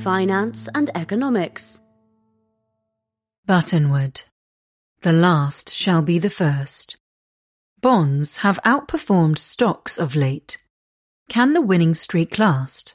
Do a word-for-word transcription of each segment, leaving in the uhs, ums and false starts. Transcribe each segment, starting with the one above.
finance and economics. Buttonwood. The last shall be the first. Bonds have outperformed stocks of late. Can the winning streak last?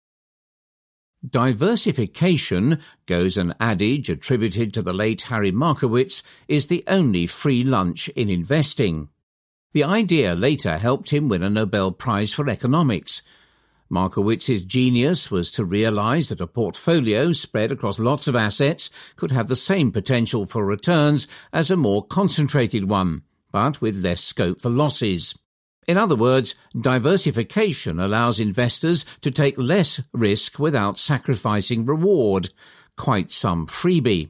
Diversification, goes an adage attributed to the late Harry Markowitz, is the only free lunch in investing. The idea later helped him win a Nobel Prize for economics. Markowitz's genius was to realize that a portfolio spread across lots of assets could have the same potential for returns as a more concentrated one, but with less scope for losses. In other words, diversification allows investors to take less risk without sacrificing reward. Quite some freebie.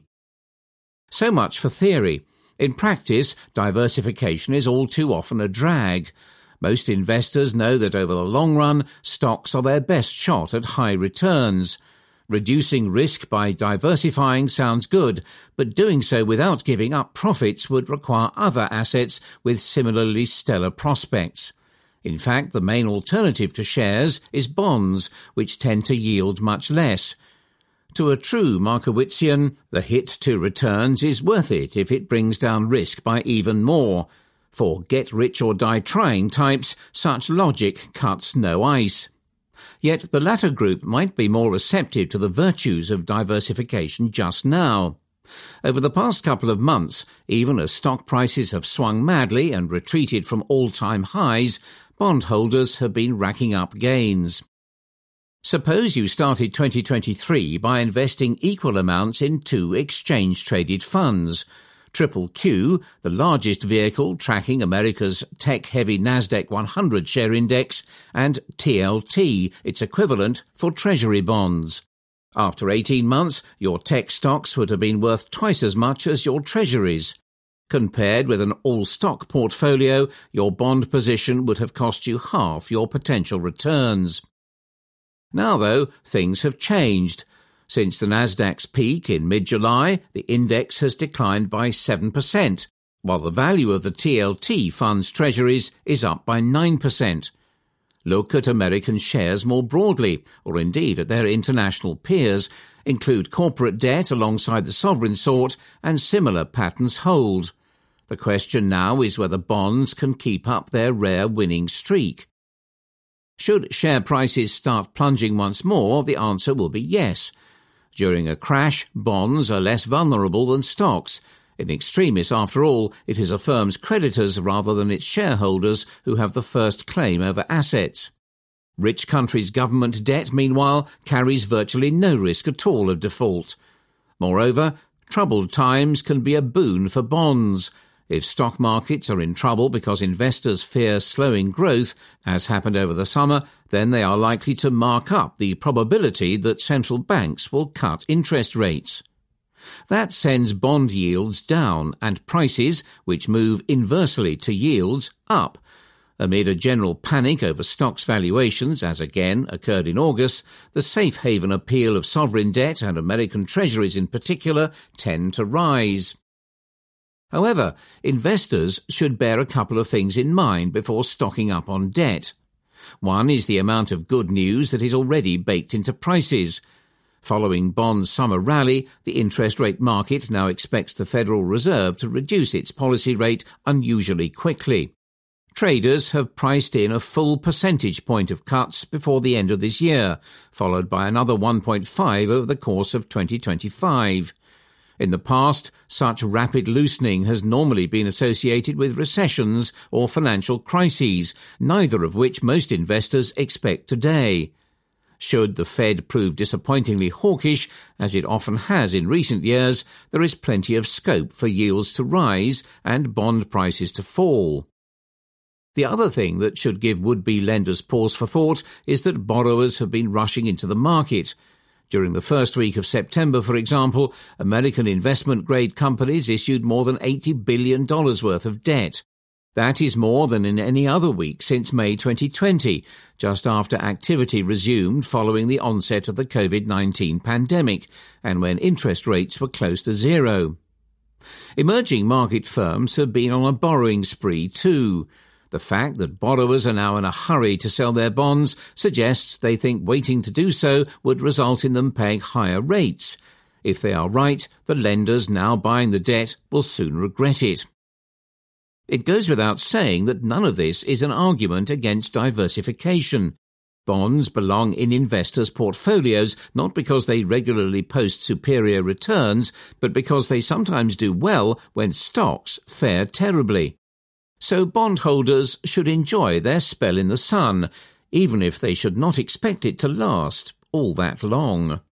So much for theory. In practice, diversification is all too often a drag. Most investors know that over the long run, stocks are their best shot at high returns. Reducing risk by diversifying sounds good, but doing so without giving up profits would require other assets with similarly stellar prospects. In fact, the main alternative to shares is bonds, which tend to yield much less. To a true Markowitzian, the hit to returns is worth it if it brings down risk by even more. For get-rich-or-die-trying types, such logic cuts no ice. Yet the latter group might be more receptive to the virtues of diversification just now. Over the past couple of months, even as stock prices have swung madly and retreated from all-time highs, bondholders have been racking up gains. Suppose you started twenty twenty-three by investing equal amounts in two exchange-traded funds. Triple Q, the largest vehicle tracking America's tech-heavy NASDAQ one hundred share index, and T L T, its equivalent for Treasury bonds. After eighteen months, your tech stocks would have been worth twice as much as your Treasuries. Compared with an all-stock portfolio, your bond position would have cost you half your potential returns. Now, though, things have changed. Since the NASDAQ's peak in mid-July, the index has declined by seven percent, while the value of the T L T fund's treasuries is up by nine percent. Look at American shares more broadly, or indeed at their international peers. Include corporate debt alongside the sovereign sort, and similar patterns hold. The question now is whether bonds can keep up their rare winning streak. Should share prices start plunging once more, the answer will be yes. During a crash, bonds are less vulnerable than stocks. In extremis, after all, it is a firm's creditors rather than its shareholders who have the first claim over assets. Rich countries' government debt, meanwhile, carries virtually no risk at all of default. Moreover, troubled times can be a boon for bonds. If stock markets are in trouble because investors fear slowing growth, as happened over the summer, then they are likely to mark up the probability that central banks will cut interest rates. That sends bond yields down and prices, which move inversely to yields, up. Amid a general panic over stocks valuations, as again occurred in August, the safe haven appeal of sovereign debt and American treasuries in particular tend to rise. However, investors should bear a couple of things in mind before stocking up on debt. One is the amount of good news that is already baked into prices. Following Bond's summer rally, the interest rate market now expects the Federal Reserve to reduce its policy rate unusually quickly. Traders have priced in a full percentage point of cuts before the end of this year, followed by another one point five over the course of twenty twenty-five. In the past, such rapid loosening has normally been associated with recessions or financial crises, neither of which most investors expect today. Should the Fed prove disappointingly hawkish, as it often has in recent years, there is plenty of scope for yields to rise and bond prices to fall. The other thing that should give would-be lenders pause for thought is that borrowers have been rushing into the market. During the first week of September, for example, American investment-grade companies issued more than eighty billion dollars worth of debt. That is more than in any other week since May twenty twenty, just after activity resumed following the onset of the COVID nineteen pandemic, and when interest rates were close to zero. Emerging market firms have been on a borrowing spree too. The fact that borrowers are now in a hurry to sell their bonds suggests they think waiting to do so would result in them paying higher rates. If they are right, the lenders now buying the debt will soon regret it. It goes without saying that none of this is an argument against diversification. Bonds belong in investors' portfolios not because they regularly post superior returns, but because they sometimes do well when stocks fare terribly. So bondholders should enjoy their spell in the sun, even if they should not expect it to last all that long.